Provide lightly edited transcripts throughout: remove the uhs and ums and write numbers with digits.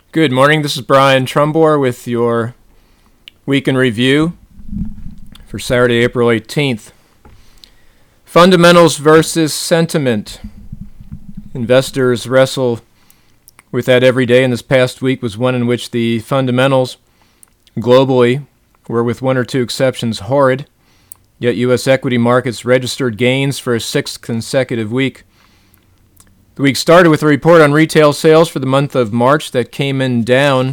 Good morning. This is Brian Trumbore with your Week in Review for Saturday, April 18th. Fundamentals versus sentiment. Investors wrestle with that every day, and this past week was one in which the fundamentals globally were, with one or two exceptions, horrid, yet U.S. equity markets registered gains for a sixth consecutive week. The week started with a report on retail sales for the month of March that came in down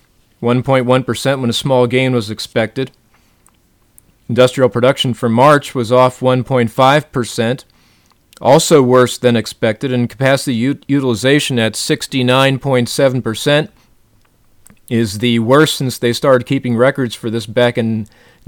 1.1% when a small gain was expected. Industrial production for March was off 1.5%, also worse than expected, and capacity utilization at 69.7% is the worst since they started keeping records for this back in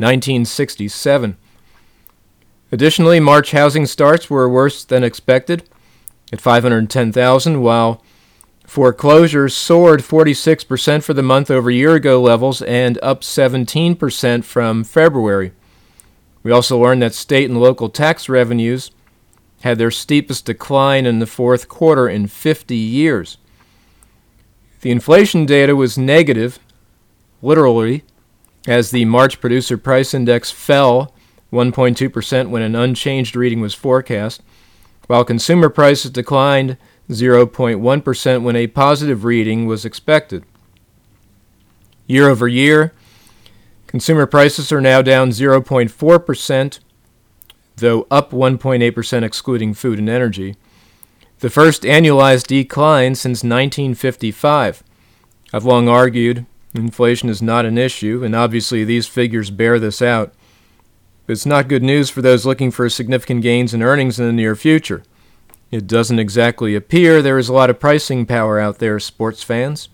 1967. Additionally, March housing starts were worse than expected at 510,000, while foreclosures soared 46% for the month over year-ago levels and up 17% from February. We also learned that state and local tax revenues had their steepest decline in the fourth quarter in 50 years. The inflation data was negative, literally, as the March Producer Price Index fell 1.2% when an unchanged reading was forecast, while consumer prices declined 0.1% when a positive reading was expected. Year over year, consumer prices are now down 0.4%, though up 1.8% excluding food and energy, the first annualized decline since 1955. I've long argued inflation is not an issue, and obviously these figures bear this out. It's not good news for those looking for significant gains in earnings in the near future. It doesn't exactly appear there is a lot of pricing power out there, sports fans.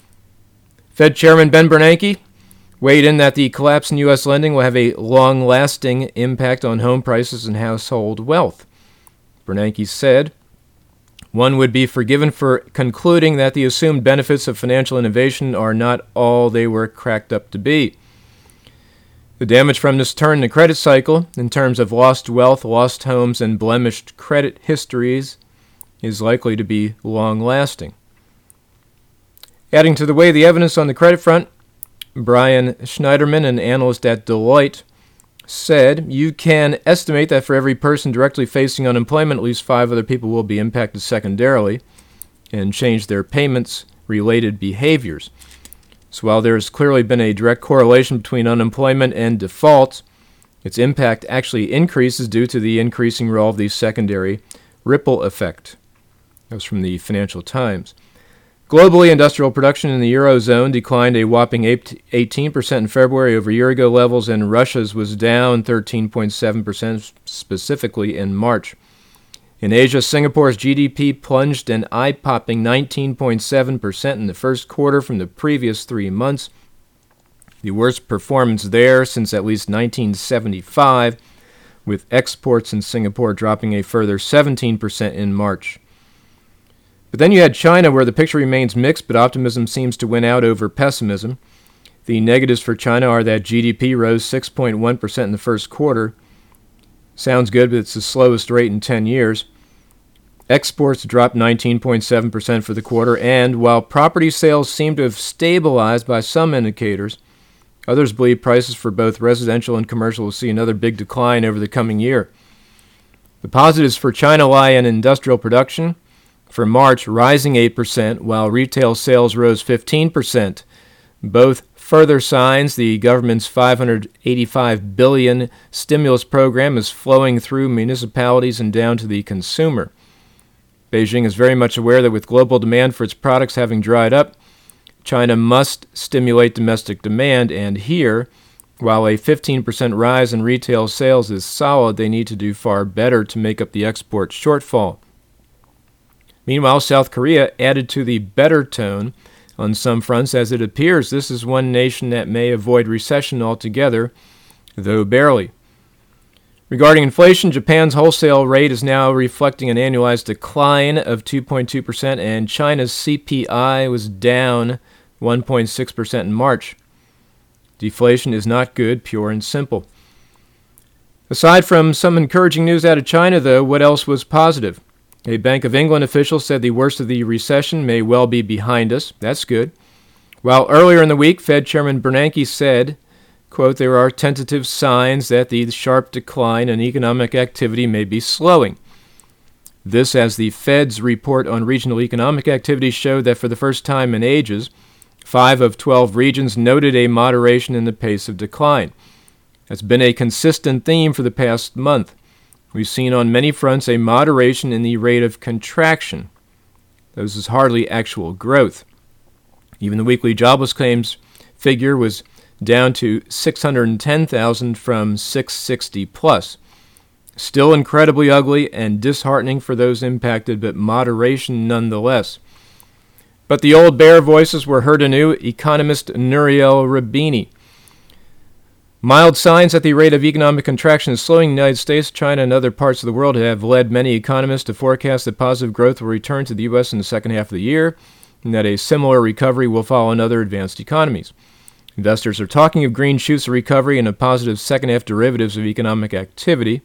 Fed Chairman Ben Bernanke weighed in that the collapse in U.S. lending will have a long-lasting impact on home prices and household wealth. Bernanke said, "One would be forgiven for concluding that the assumed benefits of financial innovation are not all they were cracked up to be. The damage from this turn in the credit cycle, in terms of lost wealth, lost homes, and blemished credit histories, is likely to be long-lasting." Adding to the weight of the evidence on the credit front, Brian Schneiderman, an analyst at Deloitte, said, "You can estimate that for every person directly facing unemployment, at least 5 other people will be impacted secondarily and change their payments-related behaviors. So while there has clearly been a direct correlation between unemployment and defaults, its impact actually increases due to the increasing role of the secondary ripple effect." That was from the Financial Times. Globally, industrial production in the Eurozone declined a whopping 18% in February over year-ago levels, and Russia's was down 13.7% specifically in March. In Asia, Singapore's GDP plunged an eye-popping 19.7% in the first quarter from the previous 3 months, the worst performance there since at least 1975, with exports in Singapore dropping a further 17% in March. But then you had China, where the picture remains mixed, but optimism seems to win out over pessimism. The negatives for China are that GDP rose 6.1% in the first quarter. Sounds good, but it's the slowest rate in 10 years. Exports dropped 19.7% for the quarter, and while property sales seem to have stabilized by some indicators, others believe prices for both residential and commercial will see another big decline over the coming year. The positives for China lie in industrial production, for March rising 8%, while retail sales rose 15%. Both further signs the government's $585 billion stimulus program is flowing through municipalities and down to the consumer. Beijing is very much aware that with global demand for its products having dried up, China must stimulate domestic demand, and here, while a 15% rise in retail sales is solid, they need to do far better to make up the export shortfall. Meanwhile, South Korea added to the better tone on some fronts, as it appears this is one nation that may avoid recession altogether, though barely. Regarding inflation, Japan's wholesale rate is now reflecting an annualized decline of 2.2%, and China's CPI was down 1.6% in March. Deflation is not good, pure and simple. Aside from some encouraging news out of China, though, what else was positive? A Bank of England official said the worst of the recession may well be behind us. That's good. While earlier in the week, Fed Chairman Bernanke said, quote, there are tentative signs that the sharp decline in economic activity may be slowing. This as the Fed's report on regional economic activity showed that for the first time in ages, 5 of 12 regions noted a moderation in the pace of decline. That's been a consistent theme for the past month. We've seen on many fronts a moderation in the rate of contraction. This is hardly actual growth. Even the weekly jobless claims figure was down to 610,000 from 660 plus. Still incredibly ugly and disheartening for those impacted, but moderation nonetheless. But the old bear voices were heard anew. Economist Nouriel Roubini. Mild signs that the rate of economic contraction is slowing in the United States, China, and other parts of the world have led many economists to forecast that positive growth will return to the U.S. in the second half of the year, and that a similar recovery will follow in other advanced economies. Investors are talking of green shoots of recovery and of positive second-half derivatives of economic activity.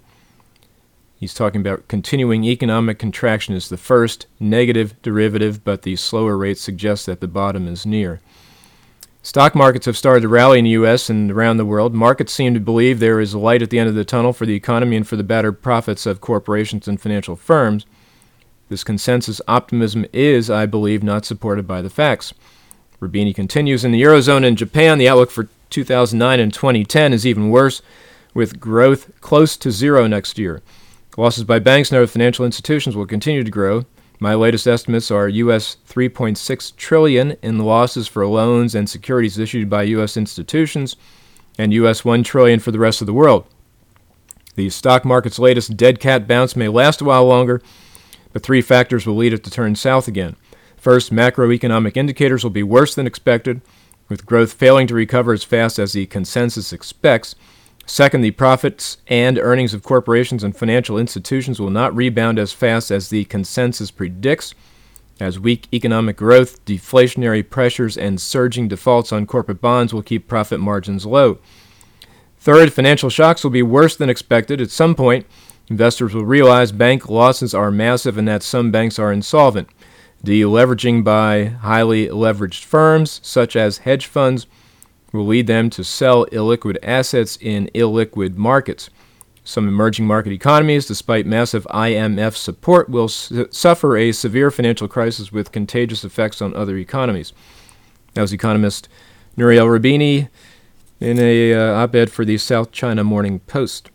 He's talking about continuing economic contraction as the first negative derivative, but the slower rate suggests that the bottom is near. Stock markets have started to rally in the U.S. and around the world. Markets seem to believe there is light at the end of the tunnel for the economy and for the battered profits of corporations and financial firms. This consensus optimism is, I believe, not supported by the facts. Roubini continues, in the Eurozone and Japan, the outlook for 2009 and 2010 is even worse, with growth close to zero next year. Losses by banks and other financial institutions will continue to grow. My latest estimates are U.S. $3.6 trillion in losses for loans and securities issued by U.S. institutions, and U.S. $1 trillion for the rest of the world. The stock market's latest dead cat bounce may last a while longer, but 3 factors will lead it to turn south again. First, macroeconomic indicators will be worse than expected, with growth failing to recover as fast as the consensus expects. Second, the profits and earnings of corporations and financial institutions will not rebound as fast as the consensus predicts, as weak economic growth, deflationary pressures, and surging defaults on corporate bonds will keep profit margins low. Third, financial shocks will be worse than expected. At some point, investors will realize bank losses are massive and that some banks are insolvent. Deleveraging by highly leveraged firms, such as hedge funds, will lead them to sell illiquid assets in illiquid markets. Some emerging market economies, despite massive IMF support, will suffer a severe financial crisis with contagious effects on other economies. That was economist Nouriel Roubini in an op-ed for the South China Morning Post.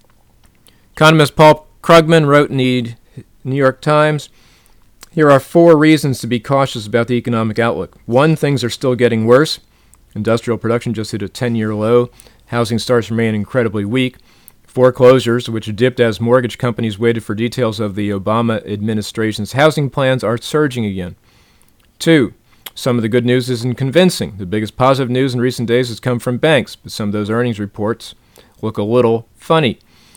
Economist Paul Krugman wrote in the New York Times, here are 4 reasons to be cautious about the economic outlook. 1, things are still getting worse. Industrial production just hit a 10-year low. Housing starts remain incredibly weak. Foreclosures, which dipped as mortgage companies waited for details of the Obama administration's housing plans, are surging again. 2, some of the good news isn't convincing. The biggest positive news in recent days has come from banks, but some of those earnings reports look a little funny.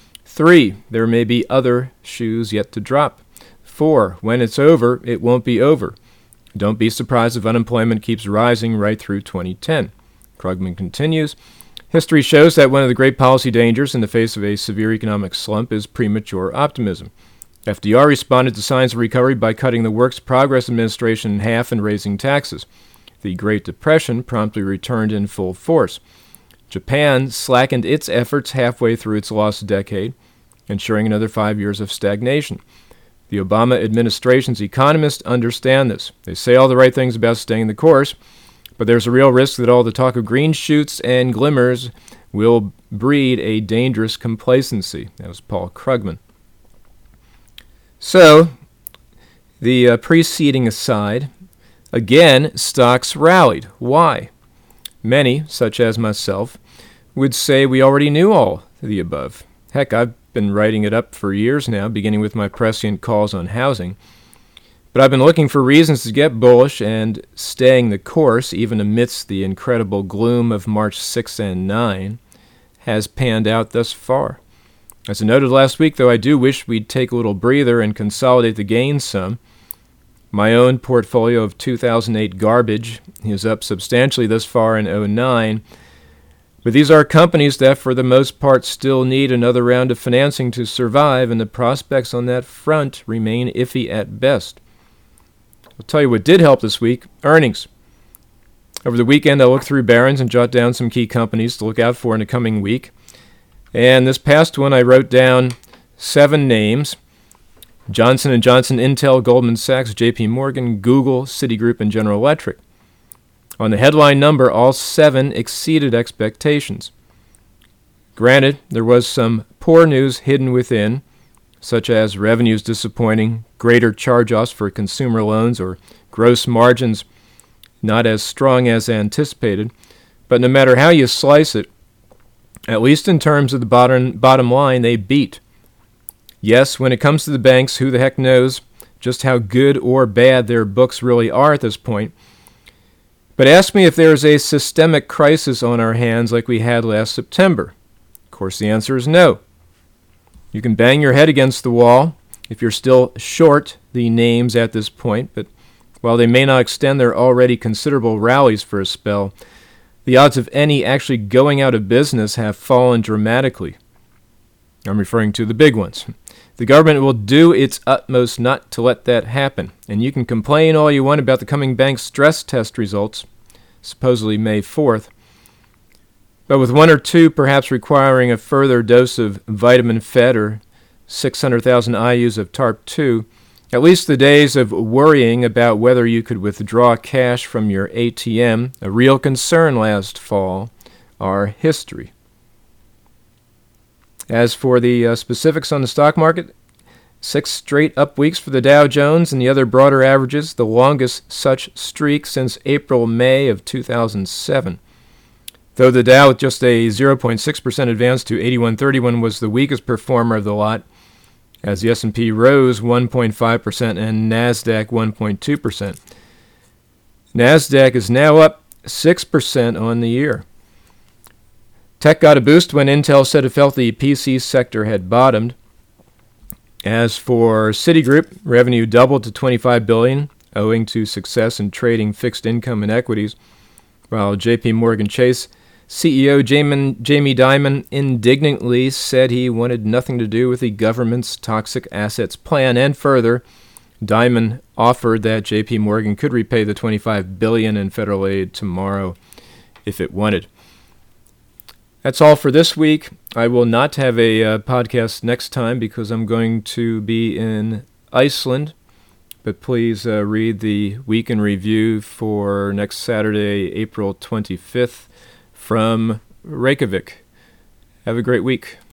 3, there may be other shoes yet to drop. 4, when it's over, it won't be over. Don't be surprised if unemployment keeps rising right through 2010. Krugman continues, history shows that one of the great policy dangers in the face of a severe economic slump is premature optimism. FDR responded to signs of recovery by cutting the Works Progress Administration in half and raising taxes. The Great Depression promptly returned in full force. Japan slackened its efforts halfway through its lost decade, ensuring another 5 years of stagnation. The Obama administration's economists understand this. They say all the right things about staying the course, but there's a real risk that all the talk of green shoots and glimmers will breed a dangerous complacency. That was Paul Krugman. So, the preceding aside, again, stocks rallied. Why? Many, such as myself, would say we already knew all the above. Heck, I've been writing it up for years now, beginning with my prescient calls on housing. But I've been looking for reasons to get bullish, and staying the course, even amidst the incredible gloom of March 6 and 9, has panned out thus far. As I noted last week, though, I do wish we'd take a little breather and consolidate the gains some. My own portfolio of 2008 garbage is up substantially thus far in 2009, but these are companies that, for the most part, still need another round of financing to survive, and the prospects on that front remain iffy at best. I'll tell you what did help this week, earnings. Over the weekend, I looked through Barron's and jot down some key companies to look out for in the coming week. And this past one, I wrote down 7 names: Johnson & Johnson, Intel, Goldman Sachs, JP Morgan, Google, Citigroup, and General Electric. On the headline number, all 7 exceeded expectations. Granted, there was some poor news hidden within, such as revenues disappointing, greater charge-offs for consumer loans, or gross margins not as strong as anticipated. But no matter how you slice it, at least in terms of the bottom line, they beat. Yes, when it comes to the banks, who the heck knows just how good or bad their books really are at this point. But ask me if there is a systemic crisis on our hands like we had last September. Of course, the answer is no. You can bang your head against the wall if you're still short the names at this point, but while they may not extend their already considerable rallies for a spell, the odds of any actually going out of business have fallen dramatically. I'm referring to the big ones. The government will do its utmost not to let that happen, and you can complain all you want about the coming bank stress test results, supposedly May 4th, but with 1 or 2 perhaps requiring a further dose of vitamin Fed or 600,000 IUs of TARP 2, at least the days of worrying about whether you could withdraw cash from your ATM, a real concern last fall, are history. As for the specifics on the stock market, 6 straight up weeks for the Dow Jones and the other broader averages, the longest such streak since April-May of 2007. Though the Dow with just a 0.6% advance to 8131 was the weakest performer of the lot, as the S&P rose 1.5% and NASDAQ 1.2%. NASDAQ is now up 6% on the year. Tech got a boost when Intel said it felt the PC sector had bottomed. As for Citigroup, revenue doubled to $25 billion, owing to success in trading fixed income and equities, while JP Morgan Chase CEO Jamie Dimon indignantly said he wanted nothing to do with the government's toxic assets plan, and further, Dimon offered that JP Morgan could repay the $25 billion in federal aid tomorrow if it wanted. That's all for this week. I will not have a podcast next time because I'm going to be in Iceland, but please read the Week in Review for next Saturday, April 25th, from Reykjavik. Have a great week.